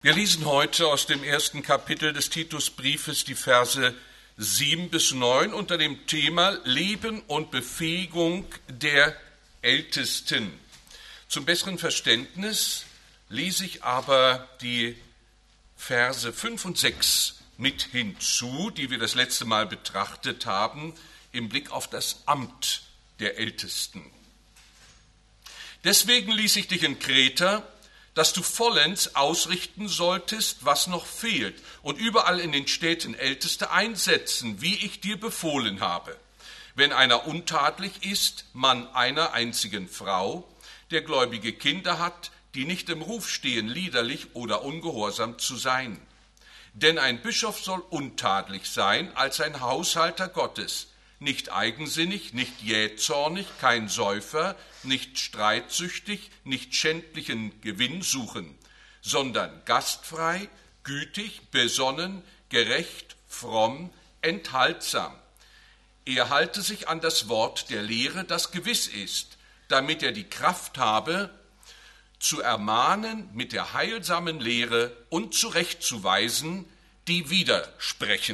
Wir lesen heute aus dem ersten Kapitel des Titusbriefes die Verse 7 bis 9 unter dem Thema Leben und Befähigung der Ältesten. Zum besseren Verständnis lese ich aber die Verse 5 und 6 mit hinzu, die wir das letzte Mal betrachtet haben, im Blick auf das Amt der Ältesten. Deswegen ließ ich dich in Kreta, dass du vollends ausrichten solltest, was noch fehlt, und überall in den Städten Älteste einsetzen, wie ich dir befohlen habe. Wenn einer untadelig ist, Mann einer einzigen Frau, der gläubige Kinder hat, die nicht im Ruf stehen, liederlich oder ungehorsam zu sein. Denn ein Bischof soll untadelig sein als ein Haushalter Gottes, nicht eigensinnig, nicht jähzornig, kein Säufer, nicht streitsüchtig, nicht schändlichen Gewinn suchen, sondern gastfrei, gütig, besonnen, gerecht, fromm, enthaltsam. Er halte sich an das Wort der Lehre, das gewiss ist, damit er die Kraft habe, zu ermahnen mit der heilsamen Lehre und zurechtzuweisen, die widersprechen.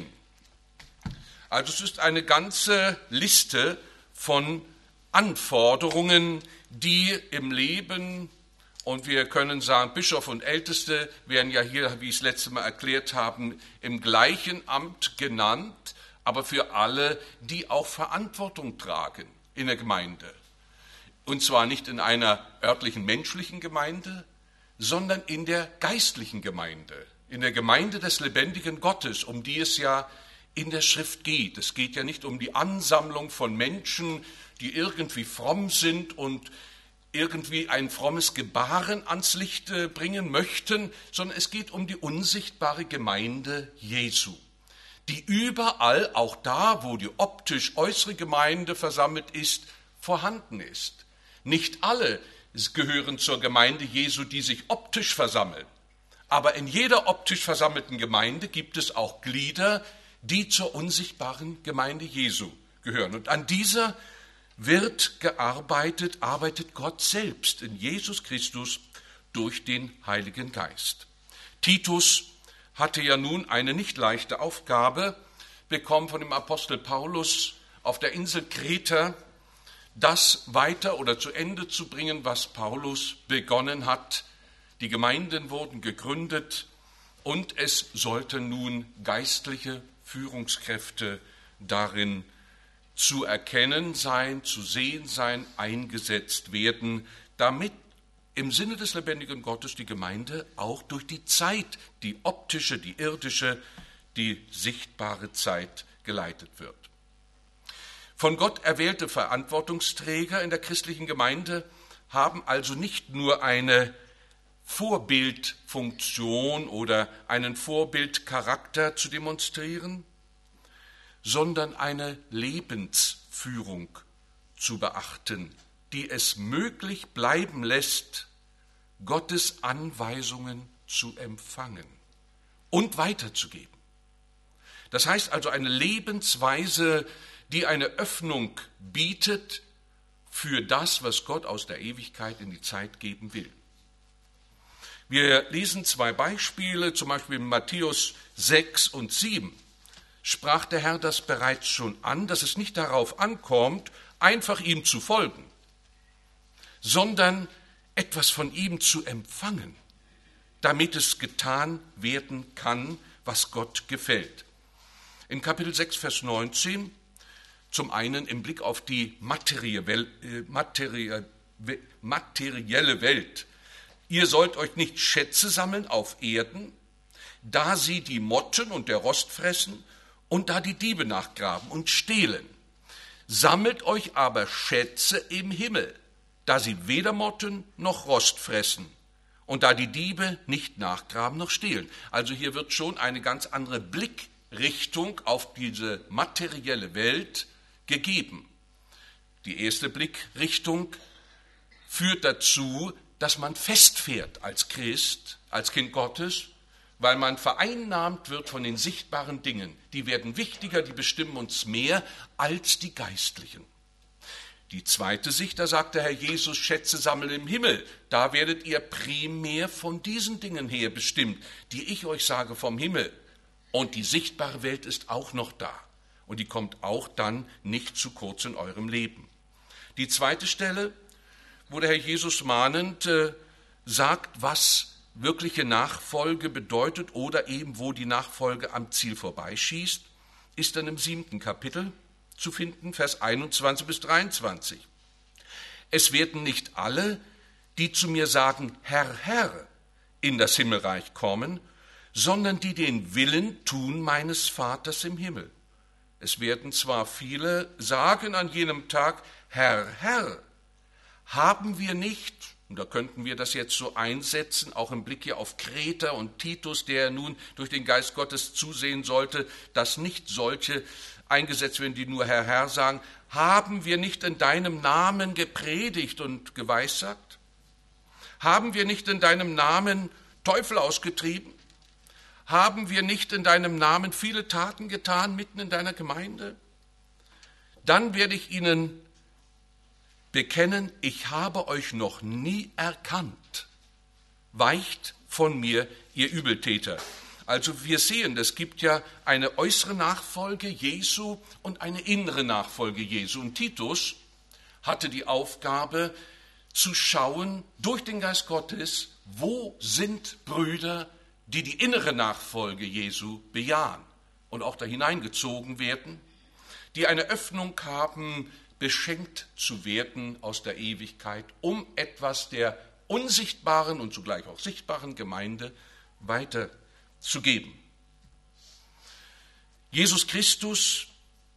Also es ist eine ganze Liste von Anforderungen, die im Leben, und wir können sagen, Bischof und Älteste werden ja hier, wie ich es letzte Mal erklärt habe, im gleichen Amt genannt, aber für alle, die auch Verantwortung tragen in der Gemeinde. Und zwar nicht in einer örtlichen menschlichen Gemeinde, sondern in der geistlichen Gemeinde, in der Gemeinde des lebendigen Gottes, um die es ja in der Schrift geht. Es geht ja nicht um die Ansammlung von Menschen, die irgendwie fromm sind und irgendwie ein frommes Gebaren ans Licht bringen möchten, sondern es geht um die unsichtbare Gemeinde Jesu, die überall, auch da, wo die optisch äußere Gemeinde versammelt ist, vorhanden ist. Nicht alle gehören zur Gemeinde Jesu, die sich optisch versammeln, aber in jeder optisch versammelten Gemeinde gibt es auch Glieder, die zur unsichtbaren Gemeinde Jesu gehören. Und an dieser wird gearbeitet, arbeitet Gott selbst in Jesus Christus durch den Heiligen Geist. Titus hatte ja nun eine nicht leichte Aufgabe bekommen von dem Apostel Paulus auf der Insel Kreta, das weiter oder zu Ende zu bringen, was Paulus begonnen hat. Die Gemeinden wurden gegründet und es sollten nun geistliche Führungskräfte darin zu erkennen sein, zu sehen sein, eingesetzt werden, damit im Sinne des lebendigen Gottes die Gemeinde auch durch die Zeit, die optische, die irdische, die sichtbare Zeit geleitet wird. Von Gott erwählte Verantwortungsträger in der christlichen Gemeinde haben also nicht nur eine Vorbildfunktion oder einen Vorbildcharakter zu demonstrieren, sondern eine Lebensführung zu beachten, die es möglich bleiben lässt, Gottes Anweisungen zu empfangen und weiterzugeben. Das heißt also eine Lebensweise, die eine Öffnung bietet für das, was Gott aus der Ewigkeit in die Zeit geben will. Wir lesen zwei Beispiele, zum Beispiel in Matthäus 6 und 7. Sprach der Herr das bereits schon an, dass es nicht darauf ankommt, einfach ihm zu folgen, sondern etwas von ihm zu empfangen, damit es getan werden kann, was Gott gefällt. In Kapitel 6, Vers 19, zum einen im Blick auf die materielle Welt. Ihr sollt euch nicht Schätze sammeln auf Erden, da sie die Motten und der Rost fressen und da die Diebe nachgraben und stehlen. Sammelt euch aber Schätze im Himmel, da sie weder Motten noch Rost fressen und da die Diebe nicht nachgraben noch stehlen. Also hier wird schon eine ganz andere Blickrichtung auf diese materielle Welt gegeben. Die erste Blickrichtung führt dazu, dass man festfährt als Christ, als Kind Gottes, weil man vereinnahmt wird von den sichtbaren Dingen. Die werden wichtiger, die bestimmen uns mehr als die geistlichen. Die zweite Sicht, da sagt der Herr Jesus, Schätze sammeln im Himmel. Da werdet ihr primär von diesen Dingen her bestimmt, die ich euch sage vom Himmel. Und die sichtbare Welt ist auch noch da. Und die kommt auch dann nicht zu kurz in eurem Leben. Die zweite Stelle, wo der Herr Jesus mahnend sagt, was wirkliche Nachfolge bedeutet oder eben wo die Nachfolge am Ziel vorbeischießt, ist dann im 7. Kapitel zu finden, Vers 21 bis 23. Es werden nicht alle, die zu mir sagen, Herr, Herr, in das Himmelreich kommen, sondern die den Willen tun meines Vaters im Himmel. Es werden zwar viele sagen an jenem Tag, Herr, Herr, haben wir nicht, und da könnten wir das jetzt so einsetzen, auch im Blick hier auf Kreta und Titus, der nun durch den Geist Gottes zusehen sollte, dass nicht solche eingesetzt werden, die nur Herr, Herr sagen, haben wir nicht in deinem Namen gepredigt und geweissagt? Haben wir nicht in deinem Namen Teufel ausgetrieben? Haben wir nicht in deinem Namen viele Taten getan mitten in deiner Gemeinde? Dann werde ich ihnen bekennen, ich habe euch noch nie erkannt. Weicht von mir, ihr Übeltäter. Also wir sehen, es gibt ja eine äußere Nachfolge Jesu und eine innere Nachfolge Jesu. Und Titus hatte die Aufgabe zu schauen durch den Geist Gottes, wo sind Brüder, die die innere Nachfolge Jesu bejahen und auch da hineingezogen werden, die eine Öffnung haben, beschenkt zu werden aus der Ewigkeit, um etwas der unsichtbaren und zugleich auch sichtbaren Gemeinde weiterzugeben. Jesus Christus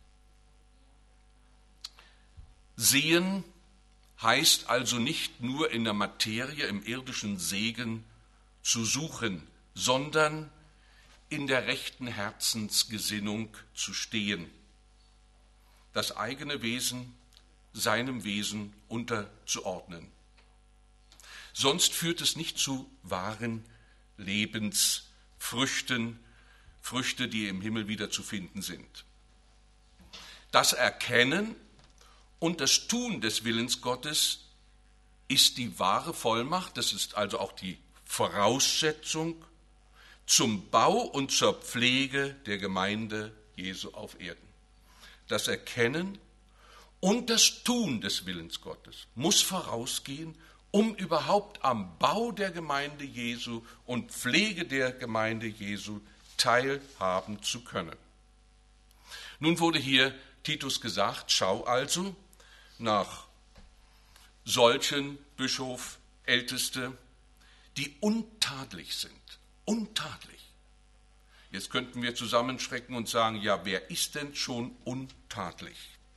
sehen heißt also nicht nur in der Materie, im irdischen Segen zu suchen, sondern in der rechten Herzensgesinnung zu stehen, das eigene Wesen seinem Wesen unterzuordnen. Sonst führt es nicht zu wahren Lebensfrüchten, Früchte, die im Himmel wieder zu finden sind. Das Erkennen und das Tun des Willens Gottes ist die wahre Vollmacht, das ist also auch die Voraussetzung zum Bau und zur Pflege der Gemeinde Jesu auf Erden. Das Erkennen und das Tun des Willens Gottes muss vorausgehen, um überhaupt am Bau der Gemeinde Jesu und Pflege der Gemeinde Jesu teilhaben zu können. Nun wurde hier Titus gesagt, schau also nach solchen Bischof, Älteste, die untadelig sind. Untadelig. Jetzt könnten wir zusammenschrecken und sagen, ja, wer ist denn schon untadelig?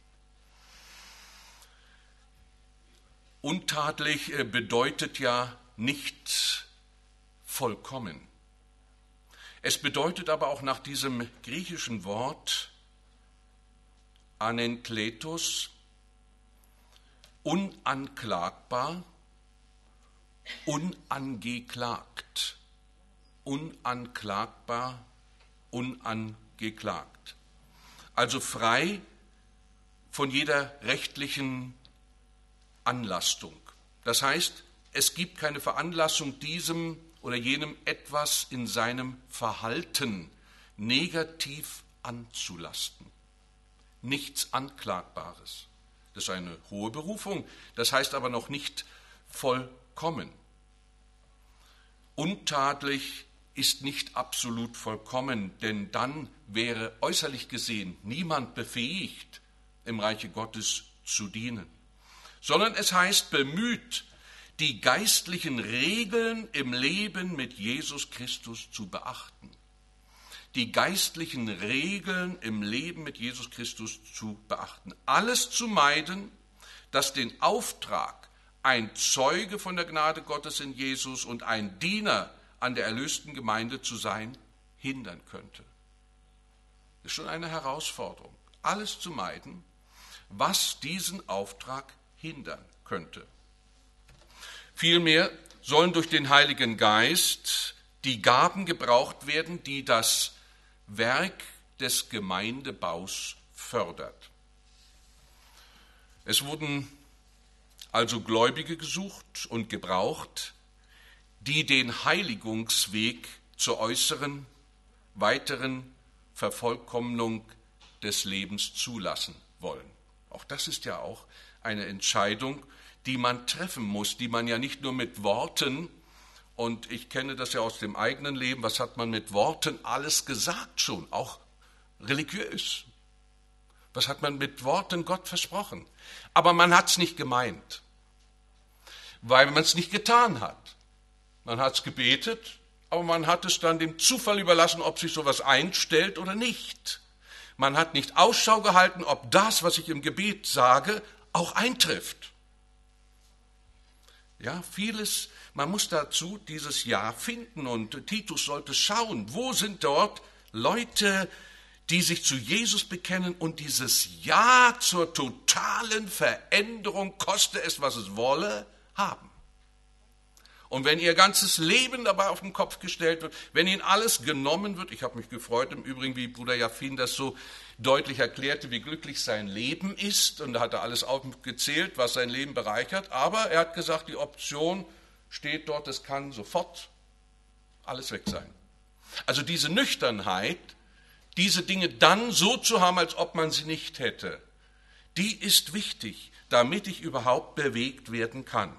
Untadelig bedeutet ja nicht vollkommen. Es bedeutet aber auch nach diesem griechischen Wort anenkletos unanklagbar, unangeklagt. Unanklagbar, unangeklagt. Also frei von jeder rechtlichen Anlastung. Das heißt, es gibt keine Veranlassung, diesem oder jenem etwas in seinem Verhalten negativ anzulasten. Nichts Anklagbares. Das ist eine hohe Berufung, das heißt aber noch nicht vollkommen. Untadelig ist nicht absolut vollkommen, denn dann wäre äußerlich gesehen niemand befähigt, im Reiche Gottes zu dienen. Sondern es heißt bemüht, die geistlichen Regeln im Leben mit Jesus Christus zu beachten. Die geistlichen Regeln im Leben mit Jesus Christus zu beachten. Alles zu meiden, das den Auftrag, ein Zeuge von der Gnade Gottes in Jesus und ein Diener an der erlösten Gemeinde zu sein, hindern könnte. Das ist schon eine Herausforderung. Alles zu meiden, was diesen Auftrag hindern könnte. Vielmehr sollen durch den Heiligen Geist die Gaben gebraucht werden, die das Werk des Gemeindebaus fördert. Es wurden also Gläubige gesucht und gebraucht, die den Heiligungsweg zur äußeren, weiteren Vervollkommnung des Lebens zulassen wollen. Auch das ist ja auch eine Entscheidung, die man treffen muss, die man ja nicht nur mit Worten, und ich kenne das ja aus dem eigenen Leben, was hat man mit Worten alles gesagt schon, auch religiös. Was hat man mit Worten Gott versprochen? Aber man hat es nicht gemeint, weil man es nicht getan hat. Man hat es gebetet, aber man hat es dann dem Zufall überlassen, ob sich sowas einstellt oder nicht. Man hat nicht Ausschau gehalten, ob das, was ich im Gebet sage, auch eintrifft. Ja, vieles, man muss dazu dieses Ja finden und Titus sollte schauen, wo sind dort Leute, die sich zu Jesus bekennen und dieses Ja zur totalen Veränderung, koste es, was es wolle, haben. Und wenn ihr ganzes Leben dabei auf den Kopf gestellt wird, wenn ihnen alles genommen wird, ich habe mich gefreut im Übrigen, wie Bruder Jaffin das so deutlich erklärte, wie glücklich sein Leben ist, und da hat er alles aufgezählt, was sein Leben bereichert, aber er hat gesagt, die Option steht dort, es kann sofort alles weg sein. Also diese Nüchternheit, diese Dinge dann so zu haben, als ob man sie nicht hätte, die ist wichtig, damit ich überhaupt bewegt werden kann.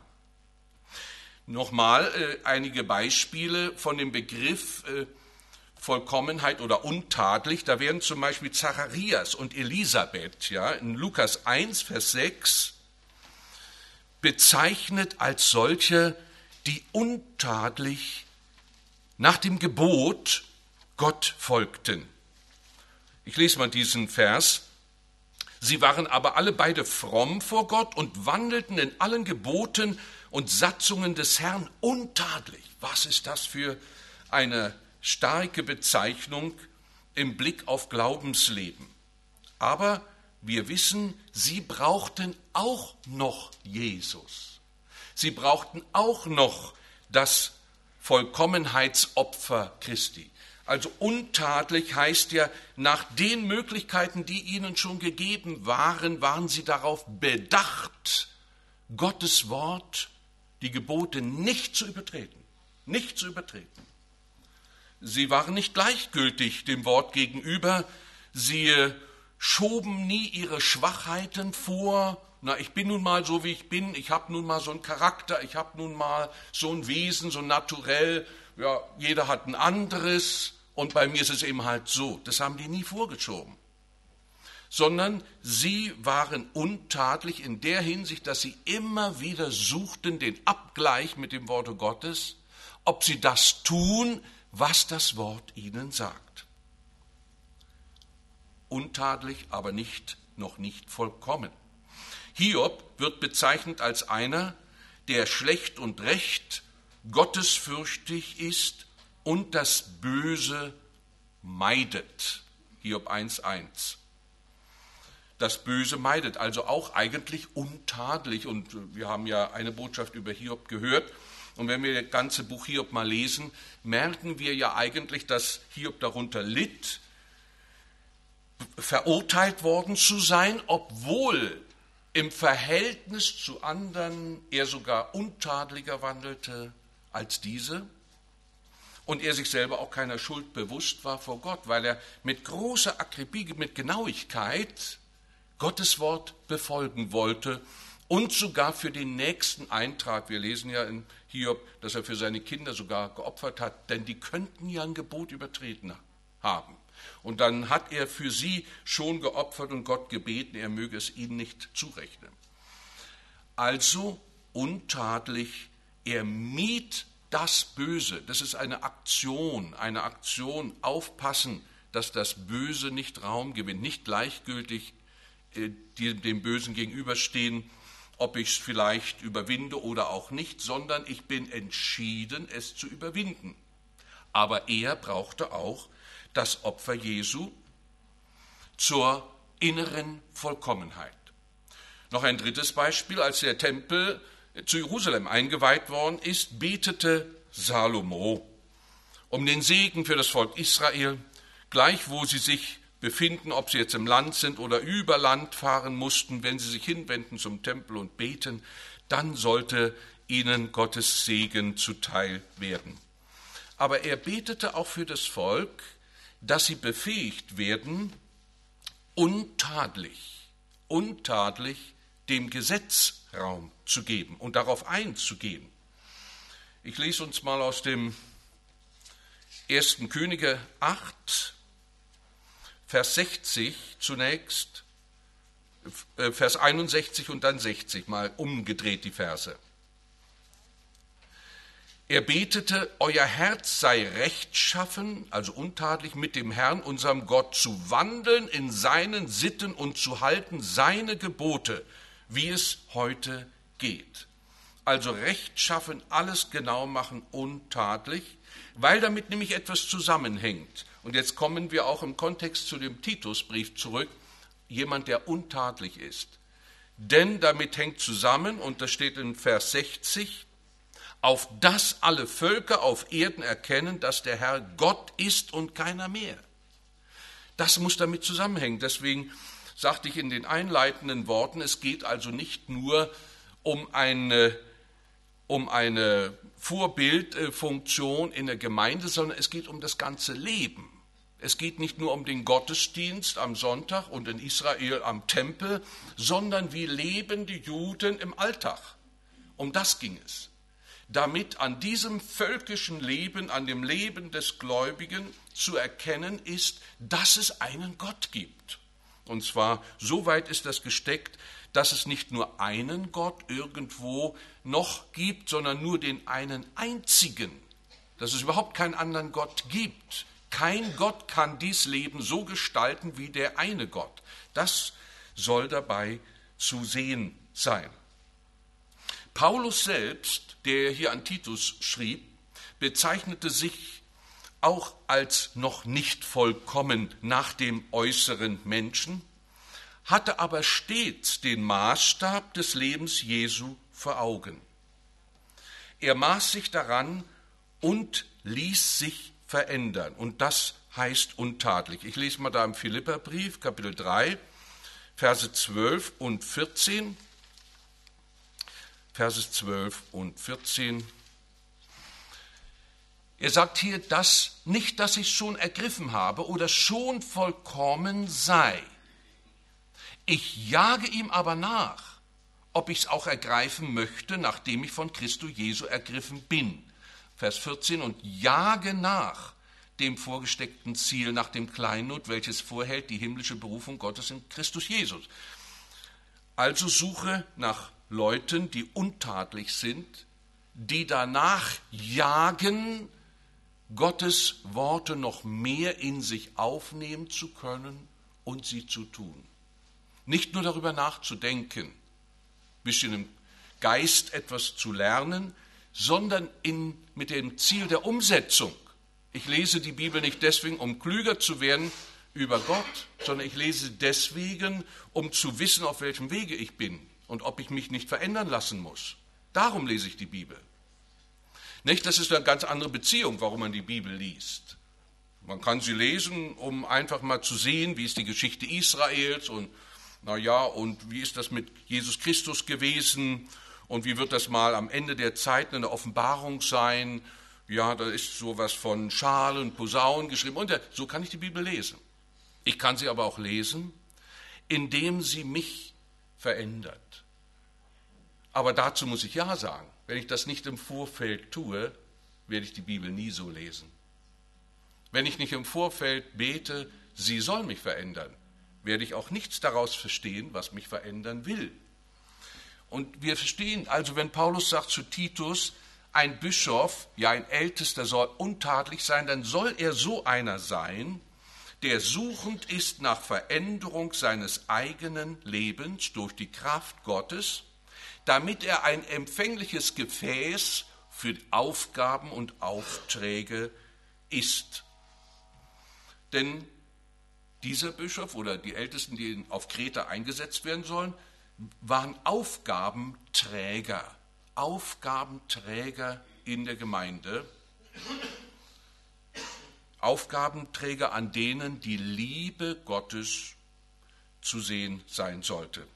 Nochmal einige Beispiele von dem Begriff Vollkommenheit oder untadelig. Da werden zum Beispiel Zacharias und Elisabeth, ja, in Lukas 1, Vers 6, bezeichnet als solche, die untadelig nach dem Gebot Gott folgten. Ich lese mal diesen Vers. Sie waren aber alle beide fromm vor Gott und wandelten in allen Geboten und Satzungen des Herrn untadelig. Was ist das für eine starke Bezeichnung im Blick auf Glaubensleben? Aber wir wissen, sie brauchten auch noch Jesus. Sie brauchten auch noch das Vollkommenheitsopfer Christi. Also untadelig heißt ja, nach den Möglichkeiten, die ihnen schon gegeben waren, waren sie darauf bedacht, Gottes Wort, die Gebote nicht zu übertreten. Nicht zu übertreten. Sie waren nicht gleichgültig dem Wort gegenüber. Sie schoben nie ihre Schwachheiten vor. Na, ich bin nun mal so, wie ich bin. Ich habe nun mal so einen Charakter. Ich habe nun mal so ein Wesen, so naturell. Ja, jeder hat ein anderes. Und bei mir ist es eben halt so. Das haben die nie vorgeschoben. Sondern sie waren untadelig in der Hinsicht, dass sie immer wieder suchten den Abgleich mit dem Worte Gottes, ob sie das tun, was das Wort ihnen sagt. Untadelig, aber noch nicht vollkommen. Hiob wird bezeichnet als einer, der schlecht und recht, gottesfürchtig ist und das Böse meidet. Hiob 1,1. Das Böse meidet, also auch eigentlich untadelig. Und wir haben ja eine Botschaft über Hiob gehört. Und wenn wir das ganze Buch Hiob mal lesen, merken wir ja eigentlich, dass Hiob darunter litt, verurteilt worden zu sein, obwohl im Verhältnis zu anderen er sogar untadeliger wandelte als diese. Und er sich selber auch keiner Schuld bewusst war vor Gott, weil er mit großer Akribie, mit Genauigkeit Gottes Wort befolgen wollte und sogar für den nächsten Eintrag. Wir lesen ja in Hiob, dass er für seine Kinder sogar geopfert hat, denn die könnten ja ein Gebot übertreten haben. Und dann hat er für sie schon geopfert und Gott gebeten, er möge es ihnen nicht zurechnen. Also untadelig, er mied das Böse. Das ist eine Aktion, aufpassen, dass das Böse nicht Raum gewinnt, nicht gleichgültig die dem Bösen gegenüberstehen, ob ich es vielleicht überwinde oder auch nicht, sondern ich bin entschieden, es zu überwinden. Aber er brauchte auch das Opfer Jesu zur inneren Vollkommenheit. Noch ein drittes Beispiel, als der Tempel zu Jerusalem eingeweiht worden ist, betete Salomo um den Segen für das Volk Israel, gleich wo sie sich befinden, ob sie jetzt im Land sind oder über Land fahren mussten, wenn sie sich hinwenden zum Tempel und beten, dann sollte ihnen Gottes Segen zuteil werden. Aber er betete auch für das Volk, dass sie befähigt werden, untadelig dem Gesetz Raum zu geben und darauf einzugehen. Ich lese uns mal aus dem 1. Könige 8, Vers 60 zunächst, Vers 61 und dann 60, mal umgedreht die Verse. Er betete, euer Herz sei rechtschaffen, also untadelig, mit dem Herrn, unserem Gott, zu wandeln in seinen Sitten und zu halten seine Gebote, wie es heute geht. Also rechtschaffen, alles genau machen, untadelig, weil damit nämlich etwas zusammenhängt. Und jetzt kommen wir auch im Kontext zu dem Titusbrief zurück, jemand, der untadelig ist. Denn damit hängt zusammen, und das steht in Vers 60, auf dass alle Völker auf Erden erkennen, dass der Herr Gott ist und keiner mehr. Das muss damit zusammenhängen. Deswegen sagte ich in den einleitenden Worten, es geht also nicht nur um eine Vorbildfunktion in der Gemeinde, sondern es geht um das ganze Leben. Es geht nicht nur um den Gottesdienst am Sonntag und in Israel am Tempel, sondern wie leben die Juden im Alltag. Um das ging es. Damit an diesem völkischen Leben, an dem Leben des Gläubigen zu erkennen ist, dass es einen Gott gibt. Und zwar, so weit ist das gesteckt, dass es nicht nur einen Gott irgendwo noch gibt, sondern nur den einen einzigen. Dass es überhaupt keinen anderen Gott gibt. Kein Gott kann dies Leben so gestalten wie der eine Gott. Das soll dabei zu sehen sein. Paulus selbst, der hier an Titus schrieb, bezeichnete sich auch als noch nicht vollkommen nach dem äußeren Menschen, hatte aber stets den Maßstab des Lebens Jesu vor Augen. Er maß sich daran und ließ sich verändern. Und das heißt untadelig. Ich lese mal da im Philipperbrief, Kapitel 3, Verse 12 und 14. Verse 12 und 14. Er sagt hier, dass nicht, dass ich schon ergriffen habe oder schon vollkommen sei. Ich jage ihm aber nach, ob ich es auch ergreifen möchte, nachdem ich von Christo Jesu ergriffen bin. Vers 14, und jage nach dem vorgesteckten Ziel, nach dem Kleinod, welches vorhält die himmlische Berufung Gottes in Christus Jesus. Also suche nach Leuten, die untadelig sind, die danach jagen, Gottes Worte noch mehr in sich aufnehmen zu können und sie zu tun. Nicht nur darüber nachzudenken, ein bisschen im Geist etwas zu lernen, sondern mit dem Ziel der Umsetzung. Ich lese die Bibel nicht deswegen, um klüger zu werden über Gott, sondern ich lese deswegen, um zu wissen, auf welchem Wege ich bin und ob ich mich nicht verändern lassen muss. Darum lese ich die Bibel. Nicht, das ist eine ganz andere Beziehung, warum man die Bibel liest. Man kann sie lesen, um einfach mal zu sehen, wie ist die Geschichte Israels und und wie ist das mit Jesus Christus gewesen und wie wird das mal am Ende der Zeit eine Offenbarung sein. Ja, da ist sowas von Schalen, Posaunen geschrieben und so kann ich die Bibel lesen. Ich kann sie aber auch lesen, indem sie mich verändert. Aber dazu muss ich ja sagen. Wenn ich das nicht im Vorfeld tue, werde ich die Bibel nie so lesen. Wenn ich nicht im Vorfeld bete, sie soll mich verändern, werde ich auch nichts daraus verstehen, was mich verändern will. Und wir verstehen, also wenn Paulus sagt zu Titus, ein Bischof, ja ein Ältester soll untadelig sein, dann soll er so einer sein, der suchend ist nach Veränderung seines eigenen Lebens durch die Kraft Gottes, damit er ein empfängliches Gefäß für Aufgaben und Aufträge ist. Denn dieser Bischof oder die Ältesten, die auf Kreta eingesetzt werden sollen, waren Aufgabenträger in der Gemeinde. Aufgabenträger, an denen die Liebe Gottes zu sehen sein sollte.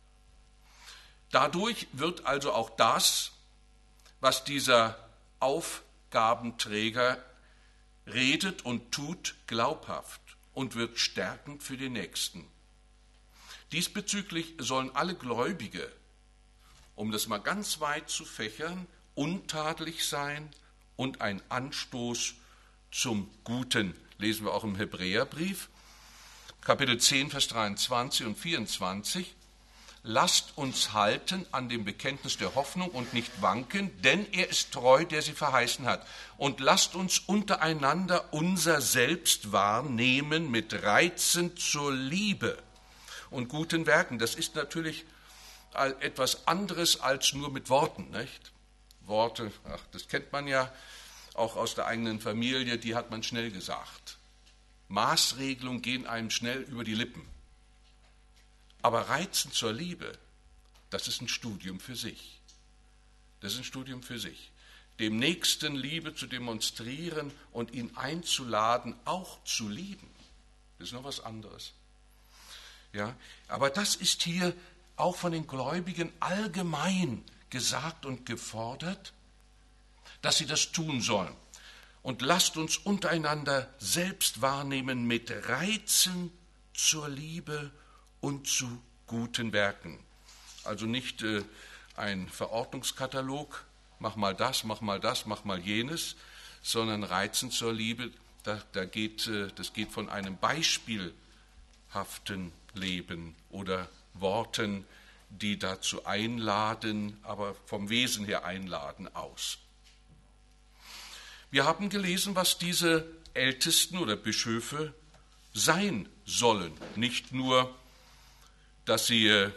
Dadurch wird also auch das, was dieser Aufgabenträger redet und tut, glaubhaft und wird stärkend für den Nächsten. Diesbezüglich sollen alle Gläubige, um das mal ganz weit zu fächern, untadelig sein und ein Anstoß zum Guten. Lesen wir auch im Hebräerbrief, Kapitel 10, Vers 23 und 24. Lasst uns halten an dem Bekenntnis der Hoffnung und nicht wanken, denn er ist treu, der sie verheißen hat. Und lasst uns untereinander unser Selbst wahrnehmen mit Reizen zur Liebe und guten Werken. Das ist natürlich etwas anderes als nur mit Worten, nicht? Worte, das kennt man ja auch aus der eigenen Familie, die hat man schnell gesagt. Maßregelungen gehen einem schnell über die Lippen. Aber Reizen zur Liebe, das ist ein Studium für sich. Das ist ein Studium für sich. Dem Nächsten Liebe zu demonstrieren und ihn einzuladen, auch zu lieben, das ist noch was anderes. Ja, aber das ist hier auch von den Gläubigen allgemein gesagt und gefordert, dass sie das tun sollen. Und lasst uns untereinander selbst wahrnehmen mit Reizen zur Liebe und zu guten Werken. Also nicht ein Verordnungskatalog, mach mal das, mach mal das, mach mal jenes, sondern Reizen zur Liebe, das geht von einem beispielhaften Leben oder Worten, die dazu einladen, aber vom Wesen her einladen aus. Wir haben gelesen, was diese Ältesten oder Bischöfe sein sollen. Nicht nur, dass sie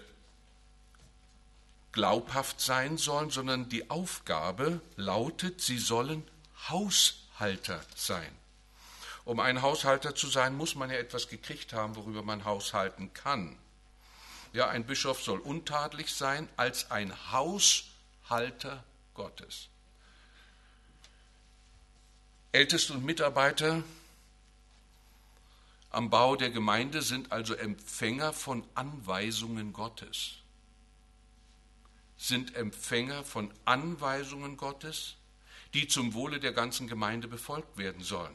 glaubhaft sein sollen, sondern die Aufgabe lautet, sie sollen Haushalter sein. Um ein Haushalter zu sein, muss man ja etwas gekriegt haben, worüber man haushalten kann. Ja, ein Bischof soll untadelig sein als ein Haushalter Gottes. Älteste und Mitarbeiter am Bau der Gemeinde sind also Empfänger von Anweisungen Gottes. Sind Empfänger von Anweisungen Gottes, die zum Wohle der ganzen Gemeinde befolgt werden sollen.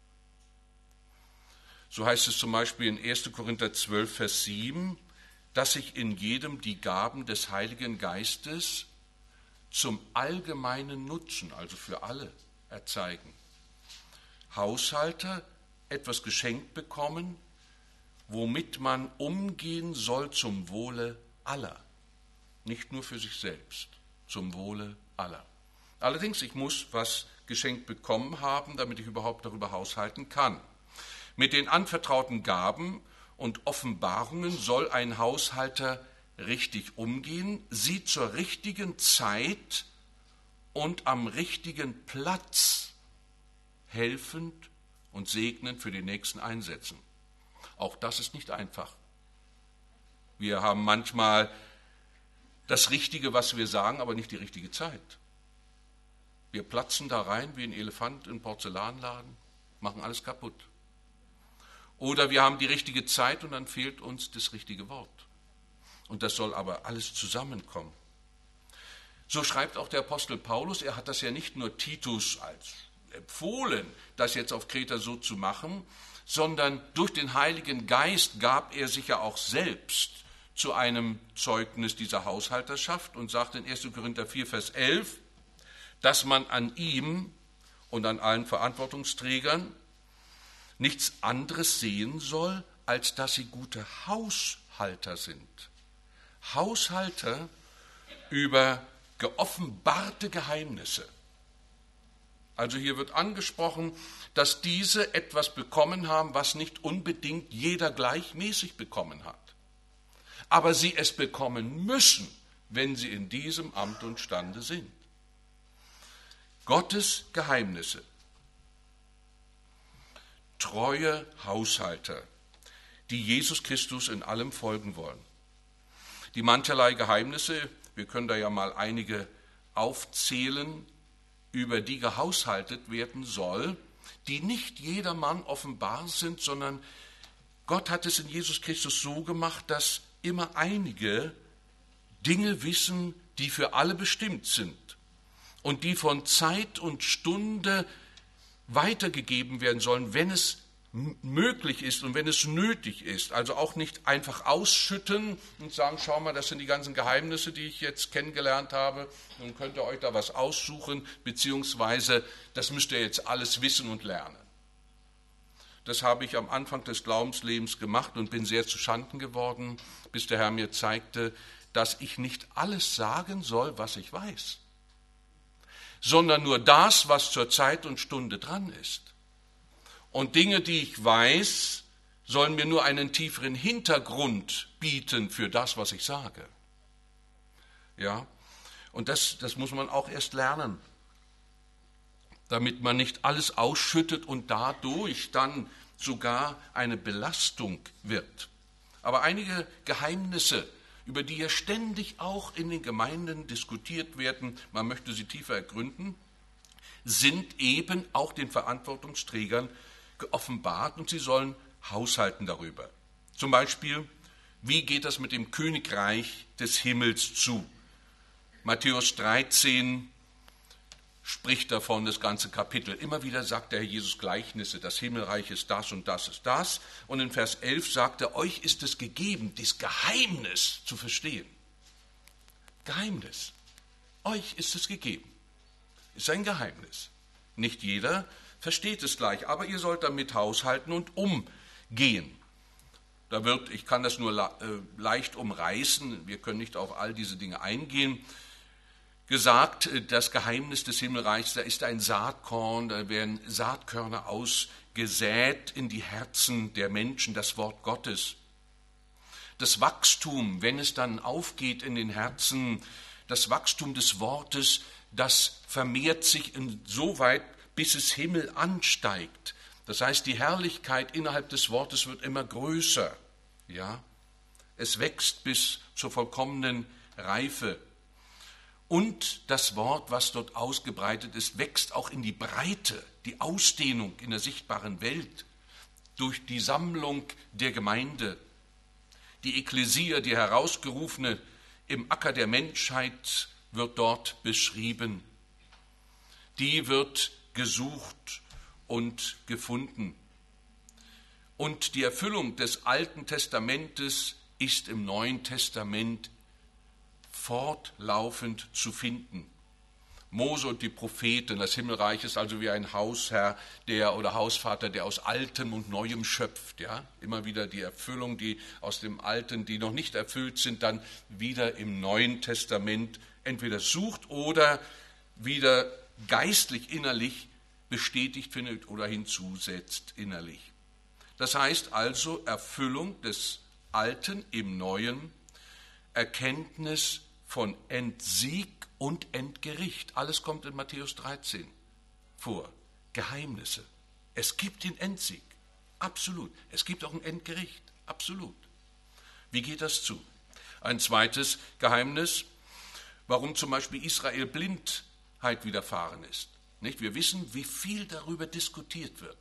So heißt es zum Beispiel in 1. Korinther 12, Vers 7, dass sich in jedem die Gaben des Heiligen Geistes zum allgemeinen Nutzen, also für alle, erzeigen. Haushalter etwas geschenkt bekommen, womit man umgehen soll zum Wohle aller, nicht nur für sich selbst, zum Wohle aller. Allerdings, ich muss was geschenkt bekommen haben, damit ich überhaupt darüber haushalten kann. Mit den anvertrauten Gaben und Offenbarungen soll ein Haushalter richtig umgehen, sie zur richtigen Zeit und am richtigen Platz helfend und segnend für den Nächsten einsetzen. Auch das ist nicht einfach. Wir haben manchmal das Richtige, was wir sagen, aber nicht die richtige Zeit. Wir platzen da rein wie ein Elefant in Porzellanladen, machen alles kaputt. Oder wir haben die richtige Zeit und dann fehlt uns das richtige Wort. Und das soll aber alles zusammenkommen. So schreibt auch der Apostel Paulus, er hat das ja nicht nur Titus als empfohlen, das jetzt auf Kreta so zu machen, sondern durch den Heiligen Geist gab er sich ja auch selbst zu einem Zeugnis dieser Haushalterschaft und sagt in 1. Korinther 4, Vers 11, dass man an ihm und an allen Verantwortungsträgern nichts anderes sehen soll, als dass sie gute Haushalter sind. Haushalter über geoffenbarte Geheimnisse. Also hier wird angesprochen, dass diese etwas bekommen haben, was nicht unbedingt jeder gleichmäßig bekommen hat. Aber sie es bekommen müssen, wenn sie in diesem Amt und Stande sind. Gottes Geheimnisse. Treue Haushalter, die Jesus Christus in allem folgen wollen. Die mancherlei Geheimnisse, wir können da ja mal einige aufzählen, über die gehaushaltet werden soll, die nicht jedermann offenbar sind, sondern Gott hat es in Jesus Christus so gemacht, dass immer einige Dinge wissen, die für alle bestimmt sind und die von Zeit und Stunde weitergegeben werden sollen, wenn es möglich ist und wenn es nötig ist. Also auch nicht einfach ausschütten und sagen, schau mal, das sind die ganzen Geheimnisse, die ich jetzt kennengelernt habe, dann könnt ihr euch da was aussuchen, beziehungsweise das müsst ihr jetzt alles wissen und lernen. Das habe ich am Anfang des Glaubenslebens gemacht und bin sehr zuschanden geworden, bis der Herr mir zeigte, dass ich nicht alles sagen soll, was ich weiß, sondern nur das, was zur Zeit und Stunde dran ist. Und Dinge, die ich weiß, sollen mir nur einen tieferen Hintergrund bieten für das, was ich sage. Ja, und das muss man auch erst lernen, damit man nicht alles ausschüttet und dadurch dann sogar eine Belastung wird. Aber einige Geheimnisse, über die ja ständig auch in den Gemeinden diskutiert werden, man möchte sie tiefer ergründen, sind eben auch den Verantwortungsträgern geoffenbart und sie sollen haushalten darüber. Zum Beispiel, wie geht das mit dem Königreich des Himmels zu? Matthäus 13 spricht davon, das ganze Kapitel. Immer wieder sagt der Herr Jesus Gleichnisse, das Himmelreich ist das und das ist das. Und in Vers 11 sagt er, euch ist es gegeben, das Geheimnis zu verstehen. Geheimnis. Euch ist es gegeben. Ist ein Geheimnis. Nicht jeder versteht es gleich, aber ihr sollt damit haushalten und umgehen. Ich kann das nur leicht umreißen, wir können nicht auf all diese Dinge eingehen. Gesagt, das Geheimnis des Himmelreichs, da ist ein Saatkorn, da werden Saatkörner ausgesät in die Herzen der Menschen, das Wort Gottes. Das Wachstum, wenn es dann aufgeht in den Herzen, das Wachstum des Wortes, das vermehrt sich insoweit, bis es Himmel ansteigt. Das heißt, die Herrlichkeit innerhalb des Wortes wird immer größer. Ja? Es wächst bis zur vollkommenen Reife. Und das Wort, was dort ausgebreitet ist, wächst auch in die Breite, die Ausdehnung in der sichtbaren Welt durch die Sammlung der Gemeinde. Die Ekklesia, die Herausgerufene im Acker der Menschheit, wird dort beschrieben. Die wird gesucht und gefunden. Und die Erfüllung des Alten Testamentes ist im Neuen Testament fortlaufend zu finden. Mose und die Propheten, das Himmelreich ist also wie ein Hausherr oder Hausvater, der aus Altem und Neuem schöpft. Ja? Immer wieder die Erfüllung, die aus dem Alten, die noch nicht erfüllt sind, dann wieder im Neuen Testament entweder sucht oder wieder geistlich, innerlich bestätigt findet oder hinzusetzt innerlich. Das heißt also Erfüllung des Alten im Neuen, Erkenntnis von Endsieg und Endgericht. Alles kommt in Matthäus 13 vor. Geheimnisse. Es gibt den Endsieg. Absolut. Es gibt auch ein Endgericht. Absolut. Wie geht das zu? Ein zweites Geheimnis, warum zum Beispiel Israel Blindheit widerfahren ist. Nicht? Wir wissen, wie viel darüber diskutiert wird.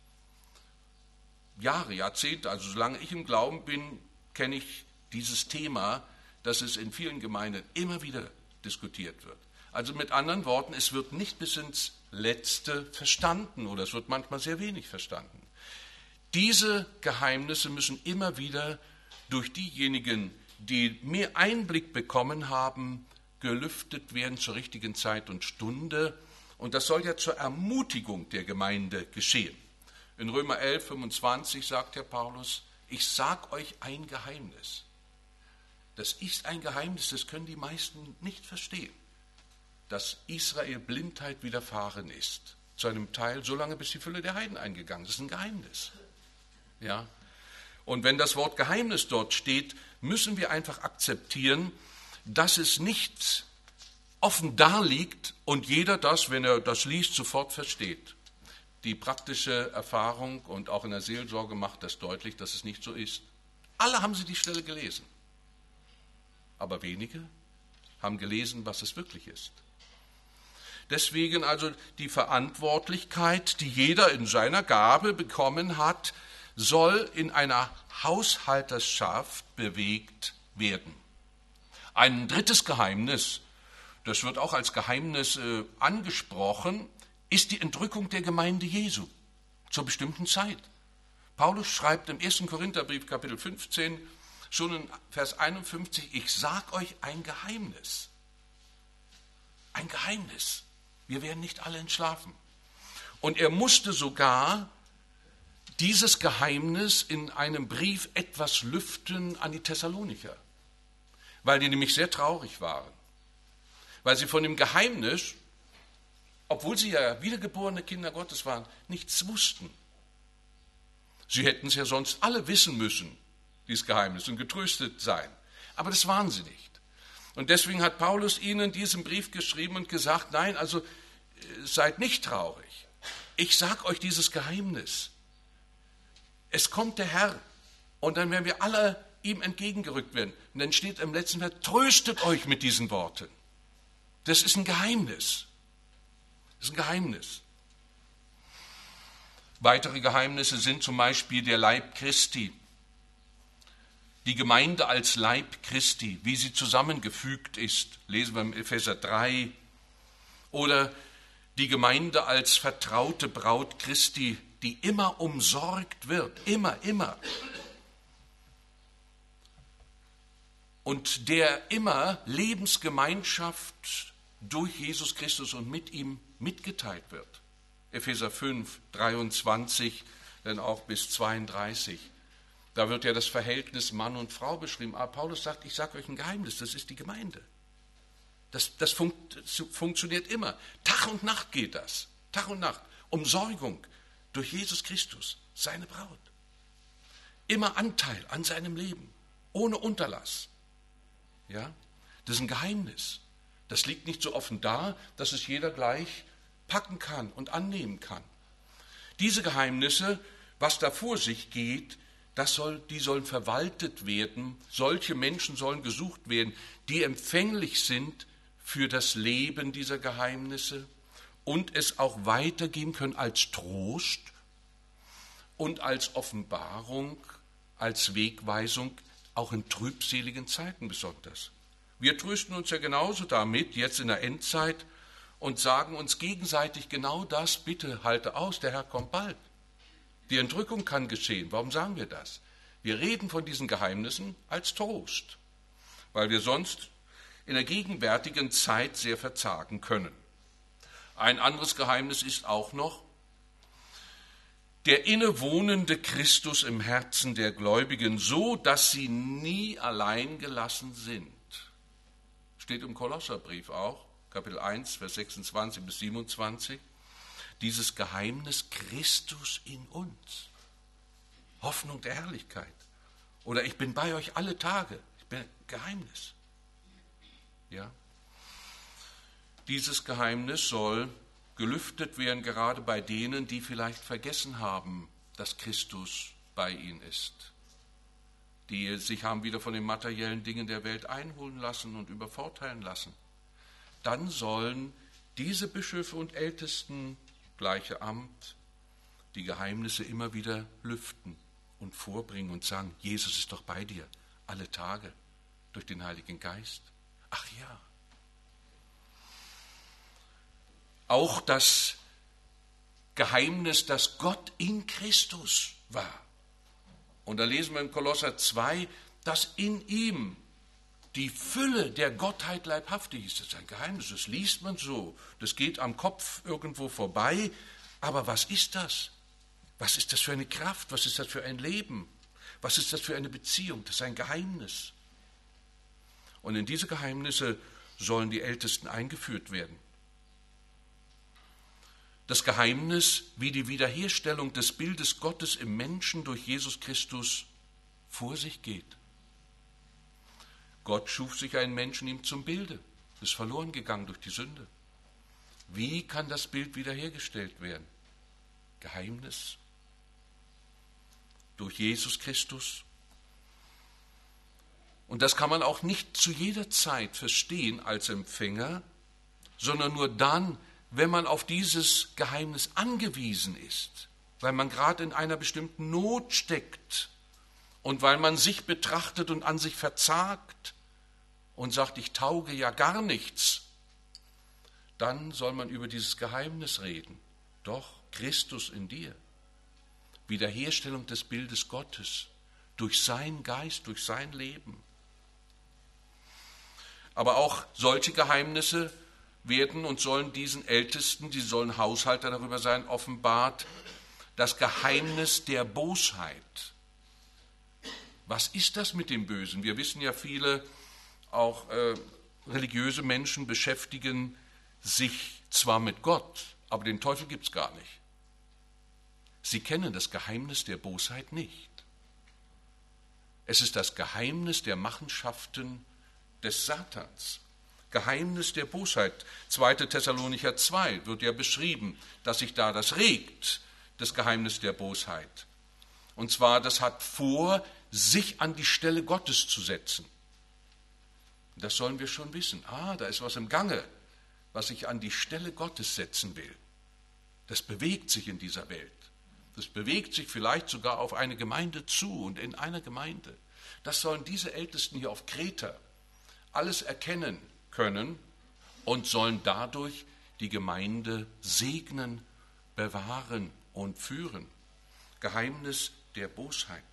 Jahre, Jahrzehnte, also solange ich im Glauben bin, kenne ich dieses Thema, dass es in vielen Gemeinden immer wieder diskutiert wird. Also mit anderen Worten, es wird nicht bis ins Letzte verstanden oder es wird manchmal sehr wenig verstanden. Diese Geheimnisse müssen immer wieder durch diejenigen, die mehr Einblick bekommen haben, gelüftet werden zur richtigen Zeit und Stunde. Und das soll ja zur Ermutigung der Gemeinde geschehen. In Römer 11, 25 sagt Herr Paulus, ich sage euch ein Geheimnis. Das ist ein Geheimnis, das können die meisten nicht verstehen, dass Israel Blindheit widerfahren ist. Zu einem Teil, solange bis die Fülle der Heiden eingegangen ist. Das ist ein Geheimnis. Ja? Und wenn das Wort Geheimnis dort steht, müssen wir einfach akzeptieren, dass es nicht offen darliegt und jeder das, wenn er das liest, sofort versteht. Die praktische Erfahrung und auch in der Seelsorge macht das deutlich, dass es nicht so ist. Alle haben sie die Stelle gelesen. Aber wenige haben gelesen, was es wirklich ist. Deswegen also die Verantwortlichkeit, die jeder in seiner Gabe bekommen hat, soll in einer Haushalterschaft bewegt werden. Ein drittes Geheimnis, das wird auch als Geheimnis angesprochen, ist die Entrückung der Gemeinde Jesu zur bestimmten Zeit. Paulus schreibt im 1. Korintherbrief, Kapitel 15, schon in Vers 51, ich sag euch ein Geheimnis. Ein Geheimnis. Wir werden nicht alle entschlafen. Und er musste sogar dieses Geheimnis in einem Brief etwas lüften an die Thessalonicher, weil die nämlich sehr traurig waren, weil sie von dem Geheimnis, obwohl sie ja wiedergeborene Kinder Gottes waren, nichts wussten. Sie hätten es ja sonst alle wissen müssen, dieses Geheimnis, und getröstet sein. Aber das waren sie nicht. Und deswegen hat Paulus ihnen diesen Brief geschrieben und gesagt, nein, also seid nicht traurig. Ich sage euch dieses Geheimnis. Es kommt der Herr und dann werden wir alle ihm entgegengerückt werden. Und dann steht im letzten Vers, tröstet euch mit diesen Worten. Das ist ein Geheimnis. Das ist ein Geheimnis. Weitere Geheimnisse sind zum Beispiel der Leib Christi. Die Gemeinde als Leib Christi, wie sie zusammengefügt ist, lesen wir im Epheser 3. Oder die Gemeinde als vertraute Braut Christi, die immer umsorgt wird, immer. Und der immer Lebensgemeinschaft durch Jesus Christus und mit ihm mitgeteilt wird. Epheser 5, 23, dann auch bis 32. Da wird ja das Verhältnis Mann und Frau beschrieben. Aber Paulus sagt, ich sage euch ein Geheimnis, das ist die Gemeinde. Das funktioniert immer. Tag und Nacht geht das. Tag und Nacht. Umsorgung durch Jesus Christus, seine Braut. Immer Anteil an seinem Leben, ohne Unterlass. Ja? Das ist ein Geheimnis. Das liegt nicht so offen da, dass es jeder gleich packen kann und annehmen kann. Diese Geheimnisse, was da vor sich geht, die sollen verwaltet werden. Solche Menschen sollen gesucht werden, die empfänglich sind für das Leben dieser Geheimnisse und es auch weitergeben können als Trost und als Offenbarung, als Wegweisung, auch in trübseligen Zeiten besonders. Wir trösten uns ja genauso damit, jetzt in der Endzeit, und sagen uns gegenseitig genau das, bitte halte aus, der Herr kommt bald. Die Entrückung kann geschehen. Warum sagen wir das? Wir reden von diesen Geheimnissen als Trost, weil wir sonst in der gegenwärtigen Zeit sehr verzagen können. Ein anderes Geheimnis ist auch noch der innewohnende Christus im Herzen der Gläubigen, so dass sie nie allein gelassen sind. Steht im Kolosserbrief auch, Kapitel 1, Vers 26 bis 27. Dieses Geheimnis Christus in uns. Hoffnung der Herrlichkeit. Oder ich bin bei euch alle Tage. Ich bin Geheimnis. Ja? Dieses Geheimnis soll gelüftet werden, gerade bei denen, die vielleicht vergessen haben, dass Christus bei ihnen ist. Die sich haben wieder von den materiellen Dingen der Welt einholen lassen und übervorteilen lassen. Dann sollen diese Bischöfe und Ältesten, gleiche Amt, die Geheimnisse immer wieder lüften und vorbringen und sagen, Jesus ist doch bei dir, alle Tage, durch den Heiligen Geist. Ach ja. Auch das Geheimnis, dass Gott in Christus war. Und da lesen wir in Kolosser 2, dass in ihm die Fülle der Gottheit leibhaftig ist. Das ist ein Geheimnis, das liest man so, das geht am Kopf irgendwo vorbei. Aber was ist das? Was ist das für eine Kraft? Was ist das für ein Leben? Was ist das für eine Beziehung? Das ist ein Geheimnis. Und in diese Geheimnisse sollen die Ältesten eingeführt werden. Das Geheimnis, wie die Wiederherstellung des Bildes Gottes im Menschen durch Jesus Christus vor sich geht. Gott schuf sich einen Menschen ihm zum Bilde, ist verloren gegangen durch die Sünde. Wie kann das Bild wiederhergestellt werden? Geheimnis durch Jesus Christus. Und das kann man auch nicht zu jeder Zeit verstehen als Empfänger, sondern nur dann, wenn man auf dieses Geheimnis angewiesen ist, weil man gerade in einer bestimmten Not steckt und weil man sich betrachtet und an sich verzagt und sagt, ich tauge ja gar nichts, dann soll man über dieses Geheimnis reden. Doch Christus in dir, Wiederherstellung des Bildes Gottes, durch seinen Geist, durch sein Leben. Aber auch solche Geheimnisse werden und sollen diesen Ältesten, die sollen Haushalter darüber sein, offenbart. Das Geheimnis der Bosheit. Was ist das mit dem Bösen? Wir wissen ja, viele, auch religiöse Menschen beschäftigen sich zwar mit Gott, aber den Teufel gibt es gar nicht. Sie kennen das Geheimnis der Bosheit nicht. Es ist das Geheimnis der Machenschaften des Satans. Geheimnis der Bosheit. 2. Thessalonicher 2 wird ja beschrieben, dass sich da das regt, das Geheimnis der Bosheit. Und zwar, das hat vor, sich an die Stelle Gottes zu setzen. Das sollen wir schon wissen. Da ist was im Gange, was sich an die Stelle Gottes setzen will. Das bewegt sich in dieser Welt. Das bewegt sich vielleicht sogar auf eine Gemeinde zu und in einer Gemeinde. Das sollen diese Ältesten hier auf Kreta alles erkennen können und sollen dadurch die Gemeinde segnen, bewahren und führen. Geheimnis der Bosheit.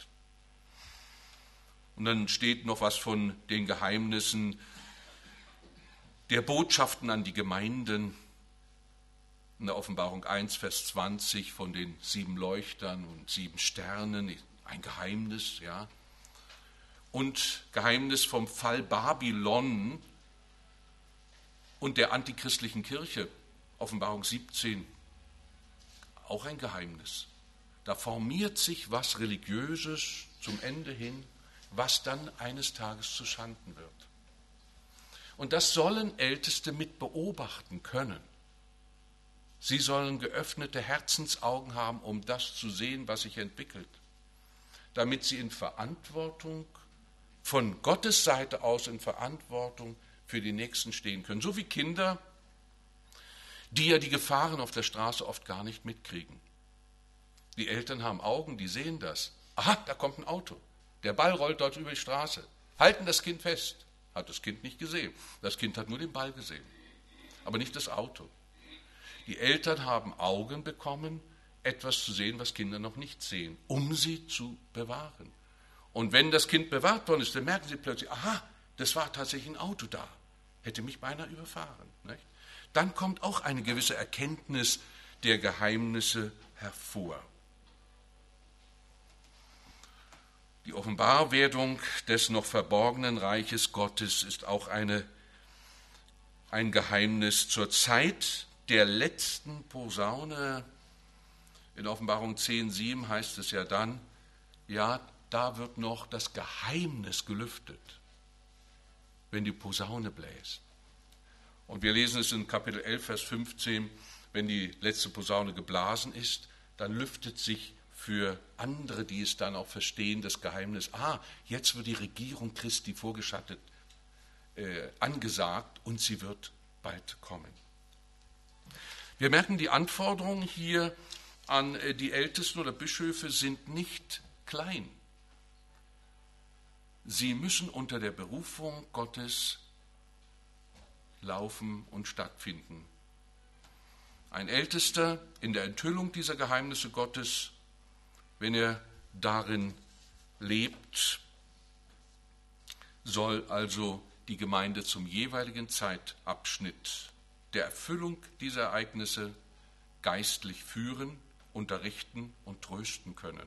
Und dann steht noch was von den Geheimnissen der Botschaften an die Gemeinden. In der Offenbarung 1, Vers 20 von den 7 Leuchtern und 7 Sternen, ein Geheimnis, ja. Und Geheimnis vom Fall Babylon und der antichristlichen Kirche, Offenbarung 17, auch ein Geheimnis. Da formiert sich was Religiöses zum Ende hin, was dann eines Tages zu Schanden wird. Und das sollen Älteste mit beobachten können. Sie sollen geöffnete Herzensaugen haben, um das zu sehen, was sich entwickelt, damit sie in Verantwortung, von Gottes Seite aus in Verantwortung für die Nächsten stehen können. So wie Kinder, die ja die Gefahren auf der Straße oft gar nicht mitkriegen. Die Eltern haben Augen, die sehen das. Aha, da kommt ein Auto. Der Ball rollt dort über die Straße. Halten das Kind fest. Hat das Kind nicht gesehen. Das Kind hat nur den Ball gesehen, aber nicht das Auto. Die Eltern haben Augen bekommen, etwas zu sehen, was Kinder noch nicht sehen, um sie zu bewahren. Und wenn das Kind bewahrt worden ist, dann merken sie plötzlich, aha, das war tatsächlich ein Auto da, hätte mich beinahe überfahren. Nicht? Dann kommt auch eine gewisse Erkenntnis der Geheimnisse hervor. Die Offenbarwerdung des noch verborgenen Reiches Gottes ist auch ein Geheimnis zur Zeit der letzten Posaune. In Offenbarung 10,7 heißt es ja dann, ja, da wird noch das Geheimnis gelüftet, wenn die Posaune bläst. Und wir lesen es in Kapitel 11, Vers 15, wenn die letzte Posaune geblasen ist, dann lüftet sich für andere, die es dann auch verstehen, das Geheimnis, jetzt wird die Regierung Christi vorgeschattet, angesagt und sie wird bald kommen. Wir merken, die Anforderungen hier an die Ältesten oder Bischöfe sind nicht klein. Sie müssen unter der Berufung Gottes laufen und stattfinden. Ein Ältester in der Enthüllung dieser Geheimnisse Gottes, wenn er darin lebt, soll also die Gemeinde zum jeweiligen Zeitabschnitt der Erfüllung dieser Ereignisse geistlich führen, unterrichten und trösten können.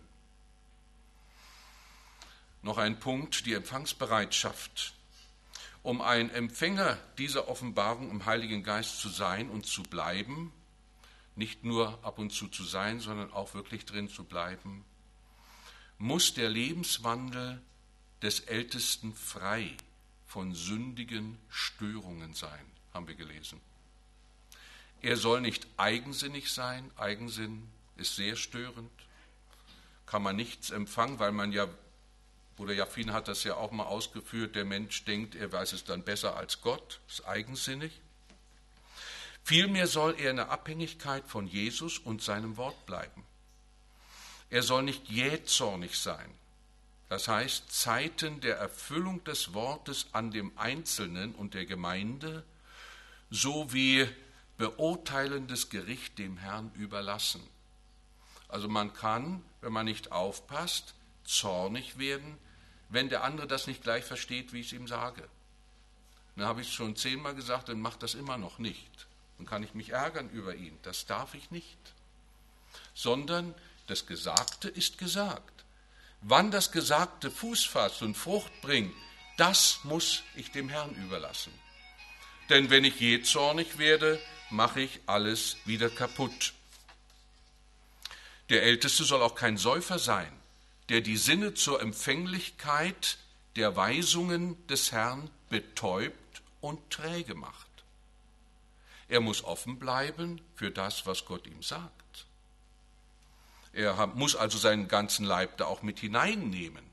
Noch ein Punkt, die Empfangsbereitschaft. Um ein Empfänger dieser Offenbarung im Heiligen Geist zu sein und zu bleiben, nicht nur ab und zu sein, sondern auch wirklich drin zu bleiben, muss der Lebenswandel des Ältesten frei von sündigen Störungen sein, haben wir gelesen. Er soll nicht eigensinnig sein. Eigensinn ist sehr störend. Kann man nichts empfangen, weil man ja, Bruder Jaffin hat das ja auch mal ausgeführt, der Mensch denkt, er weiß es dann besser als Gott, ist eigensinnig. Vielmehr soll er in der Abhängigkeit von Jesus und seinem Wort bleiben. Er soll nicht jähzornig sein. Das heißt, Zeiten der Erfüllung des Wortes an dem Einzelnen und der Gemeinde sowie beurteilendes Gericht dem Herrn überlassen. Also man kann, wenn man nicht aufpasst, zornig werden, wenn der andere das nicht gleich versteht, wie ich es ihm sage. Dann habe ich es schon 10-mal gesagt, dann macht das immer noch nicht. Dann kann ich mich ärgern über ihn. Das darf ich nicht. Sondern das Gesagte ist gesagt. Wann das Gesagte Fuß fasst und Frucht bringt, das muss ich dem Herrn überlassen. Denn wenn ich jähzornig werde, mache ich alles wieder kaputt. Der Älteste soll auch kein Säufer sein, der die Sinne zur Empfänglichkeit der Weisungen des Herrn betäubt und träge macht. Er muss offen bleiben für das, was Gott ihm sagt. Er muss also seinen ganzen Leib da auch mit hineinnehmen.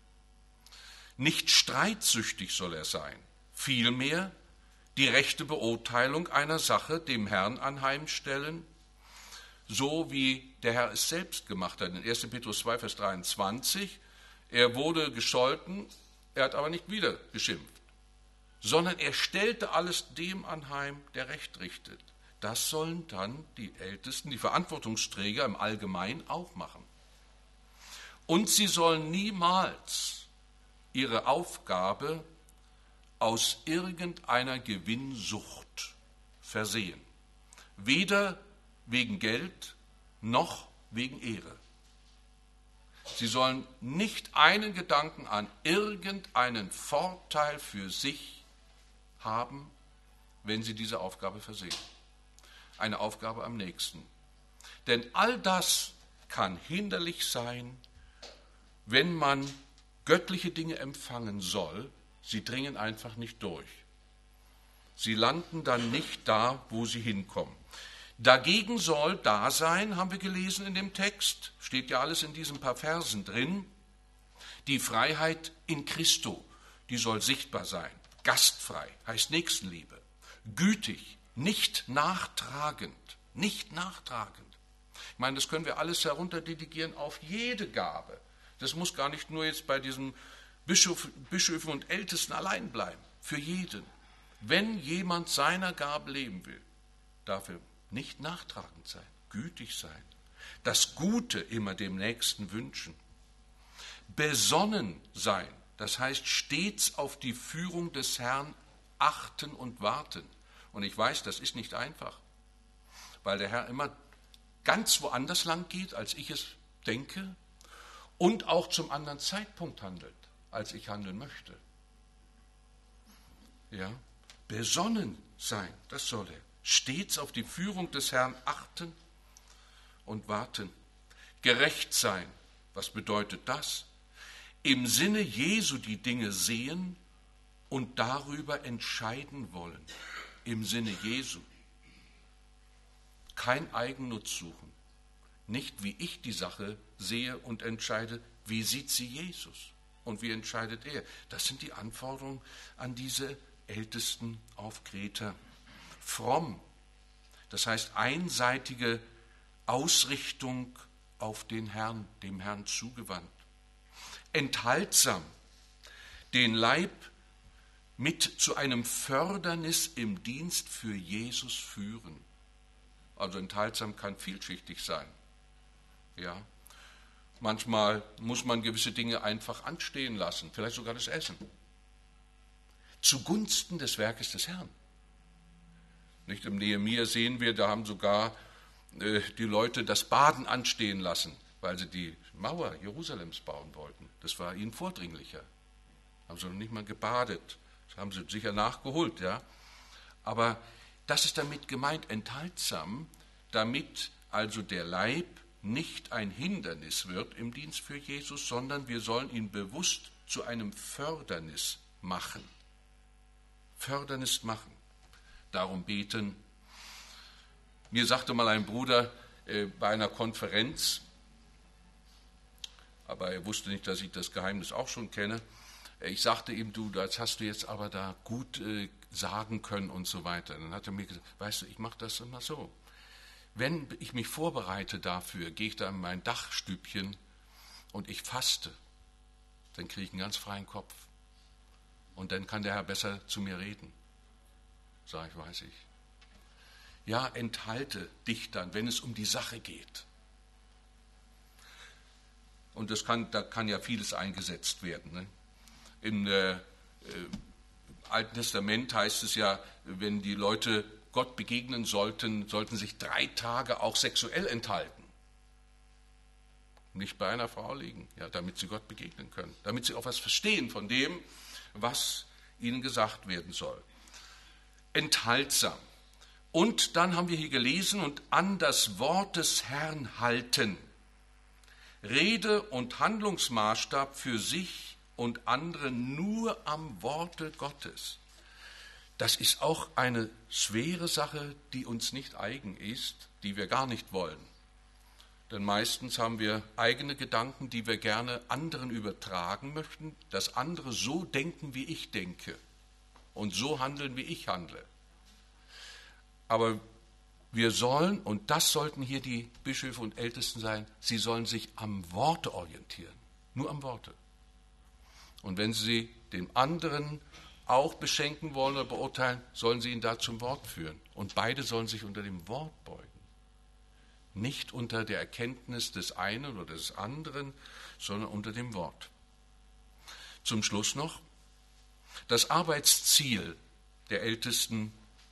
Nicht streitsüchtig soll er sein, vielmehr die rechte Beurteilung einer Sache dem Herrn anheimstellen, so wie der Herr es selbst gemacht hat. In 1. Petrus 2, Vers 23, er wurde gescholten, er hat aber nicht wieder geschimpft, sondern er stellte alles dem anheim, der Recht richtet. Das sollen dann die Ältesten, die Verantwortungsträger im Allgemeinen auch machen. Und sie sollen niemals ihre Aufgabe aus irgendeiner Gewinnsucht versehen. Weder wegen Geld noch wegen Ehre. Sie sollen nicht einen Gedanken an irgendeinen Vorteil für sich haben, wenn sie diese Aufgabe versehen. Eine Aufgabe am nächsten. Denn all das kann hinderlich sein, wenn man göttliche Dinge empfangen soll. Sie dringen einfach nicht durch. Sie landen dann nicht da, wo sie hinkommen. Dagegen soll da sein, haben wir gelesen in dem Text, steht ja alles in diesen paar Versen drin, die Freiheit in Christo, die soll sichtbar sein. Gastfrei heißt Nächstenliebe. Gütig, nicht nachtragend, nicht nachtragend. Ich meine, das können wir alles herunterdelegieren auf jede Gabe. Das muss gar nicht nur jetzt bei diesen Bischöfen und Ältesten allein bleiben. Für jeden. Wenn jemand seiner Gabe leben will, darf er nicht nachtragend sein, gütig sein, das Gute immer dem Nächsten wünschen, besonnen sein, das heißt stets auf die Führung des Herrn achten und warten. Und ich weiß, das ist nicht einfach, weil der Herr immer ganz woanders lang geht, als ich es denke, und auch zum anderen Zeitpunkt handelt, als ich handeln möchte. Ja, besonnen sein, das soll er. Stets auf die Führung des Herrn achten und warten. Gerecht sein, was bedeutet das? Im Sinne Jesu die Dinge sehen und darüber entscheiden wollen. Im Sinne Jesu. Kein Eigennutz suchen. Nicht wie ich die Sache sehe und entscheide, wie sieht sie Jesus und wie entscheidet er. Das sind die Anforderungen an diese Ältesten auf Kreta. Fromm, das heißt einseitige Ausrichtung auf den Herrn, dem Herrn zugewandt. Enthaltsam, den Leib mit zu einem Fördernis im Dienst für Jesus führen. Also enthaltsam kann vielschichtig sein. Ja. Manchmal muss man gewisse Dinge einfach anstehen lassen, vielleicht sogar das Essen. Zugunsten des Werkes des Herrn. Nicht im Nehemia sehen wir, da haben sogar die Leute das Baden anstehen lassen, weil sie die Mauer Jerusalems bauen wollten. Das war ihnen vordringlicher. Haben sie noch nicht mal gebadet. Das haben sie sicher nachgeholt, ja. Aber das ist damit gemeint, enthaltsam, damit also der Leib nicht ein Hindernis wird im Dienst für Jesus, sondern wir sollen ihn bewusst zu einem Fördernis machen. Fördernis machen. Darum beten. Mir sagte mal ein Bruder bei einer Konferenz, aber er wusste nicht, dass ich das Geheimnis auch schon kenne, Ich sagte ihm, du, das hast du jetzt aber da gut sagen können und so weiter. Dann hat er mir gesagt, weißt du, ich mache das immer so. Wenn ich mich vorbereite dafür, gehe ich da in mein Dachstübchen und ich faste. Dann kriege ich einen ganz freien Kopf. Und dann kann der Herr besser zu mir reden. Sag ich, weiß ich. Ja, enthalte dich dann, wenn es um die Sache geht. Und da kann ja vieles eingesetzt werden. Ne? Im Alten Testament heißt es ja, wenn die Leute Gott begegnen sollten sich 3 Tage auch sexuell enthalten. Nicht bei einer Frau liegen, ja, damit sie Gott begegnen können. Damit sie auch was verstehen von dem, was ihnen gesagt werden soll. Enthaltsam. Und dann haben wir hier gelesen, und an das Wort des Herrn halten. Rede und Handlungsmaßstab für sich und andere nur am Worte Gottes. Das ist auch eine schwere Sache, die uns nicht eigen ist, die wir gar nicht wollen. Denn meistens haben wir eigene Gedanken, die wir gerne anderen übertragen möchten, dass andere so denken, wie ich denke und so handeln, wie ich handle. Aber wir sollen, und das sollten hier die Bischöfe und Ältesten sein, sie sollen sich am Worte orientieren, nur am Worte. Und wenn sie den anderen auch beschenken wollen oder beurteilen, sollen sie ihn da zum Wort führen. Und beide sollen sich unter dem Wort beugen. Nicht unter der Erkenntnis des einen oder des anderen, sondern unter dem Wort. Zum Schluss noch, das Arbeitsziel der Ältesten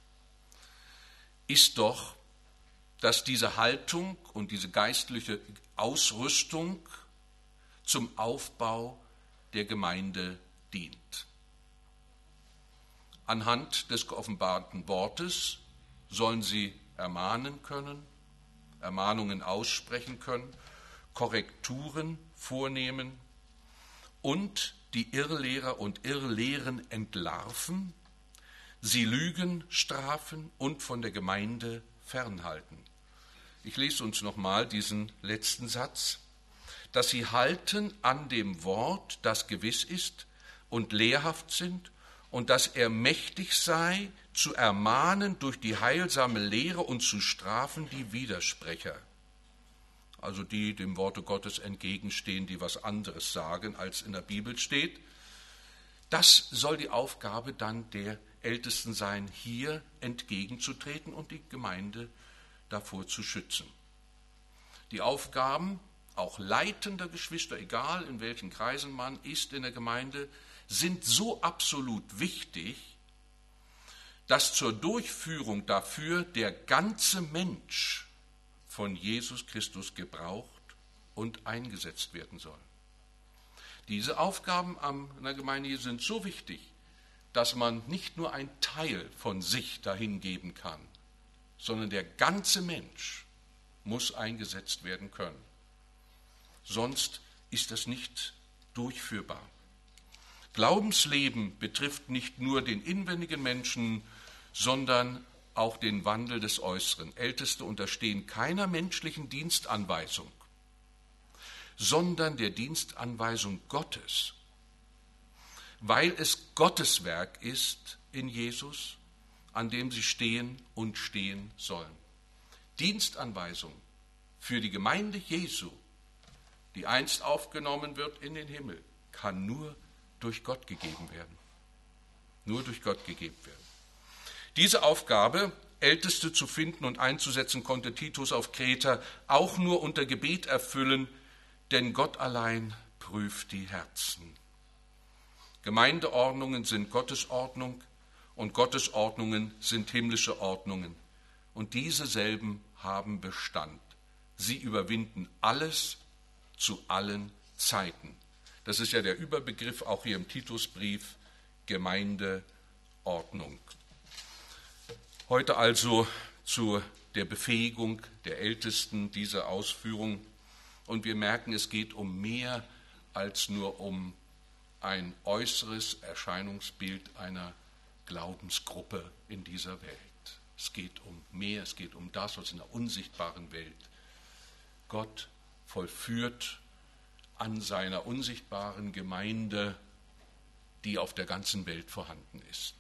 ist doch, dass diese Haltung und diese geistliche Ausrüstung zum Aufbau der Gemeinde dient. Anhand des geoffenbarten Wortes sollen sie ermahnen können, Ermahnungen aussprechen können, Korrekturen vornehmen und die Irrlehrer und Irrlehren entlarven, sie Lügen strafen und von der Gemeinde fernhalten. Ich lese uns nochmal diesen letzten Satz. Dass sie halten an dem Wort, das gewiss ist und lehrhaft sind, und dass er mächtig sei, zu ermahnen durch die heilsame Lehre und zu strafen die Widersprecher. Also die dem Worte Gottes entgegenstehen, die was anderes sagen, als in der Bibel steht. Das soll die Aufgabe dann der Ältesten sein, hier entgegenzutreten und die Gemeinde davor zu schützen. Die Aufgaben, auch leitender Geschwister, egal in welchen Kreisen man ist in der Gemeinde, sind so absolut wichtig, dass zur Durchführung dafür der ganze Mensch von Jesus Christus gebraucht und eingesetzt werden soll. Diese Aufgaben in der Gemeinde sind so wichtig, dass man nicht nur einen Teil von sich dahin geben kann, sondern der ganze Mensch muss eingesetzt werden können. Sonst ist das nicht durchführbar. Glaubensleben betrifft nicht nur den inwendigen Menschen, sondern auch den Wandel des Äußeren. Älteste unterstehen keiner menschlichen Dienstanweisung, sondern der Dienstanweisung Gottes, weil es Gottes Werk ist in Jesus, an dem sie stehen und stehen sollen. Dienstanweisung für die Gemeinde Jesu, die einst aufgenommen wird in den Himmel, kann nur durch Gott gegeben werden. Nur durch Gott gegeben werden. Diese Aufgabe, Älteste zu finden und einzusetzen, konnte Titus auf Kreta auch nur unter Gebet erfüllen, denn Gott allein prüft die Herzen. Gemeindeordnungen sind Gottes Ordnung und Gottes Ordnungen sind himmlische Ordnungen. Und diese selben haben Bestand. Sie überwinden alles zu allen Zeiten. Das ist ja der Überbegriff auch hier im Titusbrief, Gemeindeordnung. Heute also zu der Befähigung der Ältesten dieser Ausführung. Und wir merken, es geht um mehr als nur um ein äußeres Erscheinungsbild einer Glaubensgruppe in dieser Welt. Es geht um mehr, es geht um das, was in der unsichtbaren Welt Gott vollführt an seiner unsichtbaren Gemeinde die auf der ganzen Welt vorhanden ist.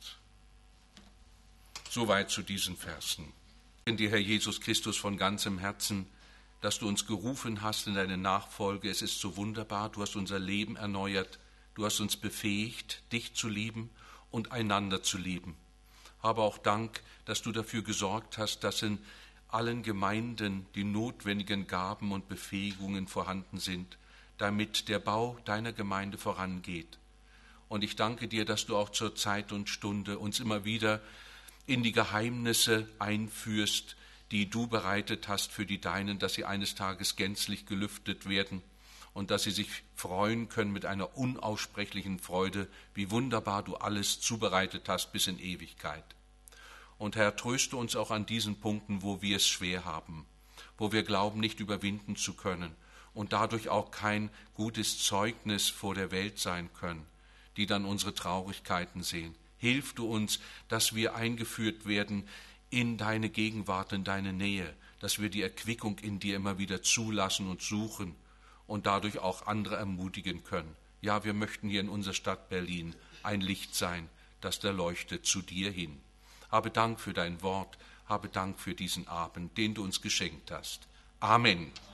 Soweit zu diesen Versen. Ich danke dir, Herr Jesus Christus, von ganzem Herzen, dass du uns gerufen hast in deine Nachfolge. Es ist so wunderbar, du hast unser Leben erneuert, du hast uns befähigt, dich zu lieben und einander zu lieben. Aber auch Dank, dass du dafür gesorgt hast, dass in allen Gemeinden die notwendigen Gaben und Befähigungen vorhanden sind, damit der Bau deiner Gemeinde vorangeht. Und ich danke dir, dass du auch zur Zeit und Stunde uns immer wieder in die Geheimnisse einführst, die du bereitet hast für die Deinen, dass sie eines Tages gänzlich gelüftet werden und dass sie sich freuen können mit einer unaussprechlichen Freude, wie wunderbar du alles zubereitet hast bis in Ewigkeit. Und Herr, tröste uns auch an diesen Punkten, wo wir es schwer haben, wo wir glauben, nicht überwinden zu können und dadurch auch kein gutes Zeugnis vor der Welt sein können, die dann unsere Traurigkeiten sehen. Hilf du uns, dass wir eingeführt werden in deine Gegenwart, in deine Nähe, dass wir die Erquickung in dir immer wieder zulassen und suchen und dadurch auch andere ermutigen können. Ja, wir möchten hier in unserer Stadt Berlin ein Licht sein, das da leuchtet zu dir hin. Habe Dank für dein Wort, habe Dank für diesen Abend, den du uns geschenkt hast. Amen.